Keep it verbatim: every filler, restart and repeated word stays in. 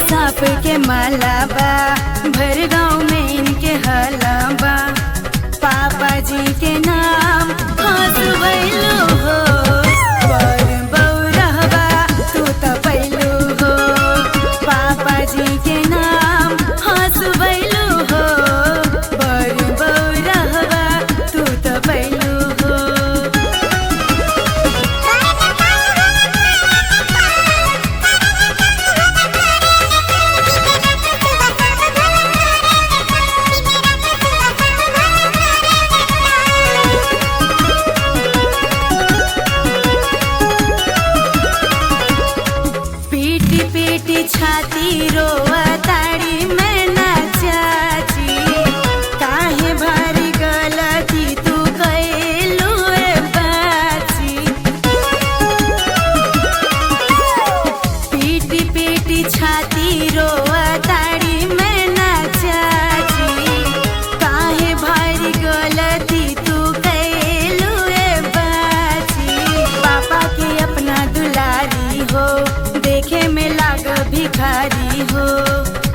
सांप के माला बा, भर गाँव में इनके हला बा। पापा जी के नाम हंसवैलू हो, पर बौरहबा तू त पैलू हो। पापा जी के नाम हंसवैलू हो, पर बौरहबा तू त पैलू हो। पीटी पीटी छाती रोवा ताड़ी मैं ना चाची, काहे भारी गलती तू कैलू रे बाची। पीटी पीटी छाती रोवा ताड़ी मैं ना चाची, काहे भारी गलती तू कैलू रे बाची। पापा के अपना दुलारी हो, देखे में लाग भिखारी हो।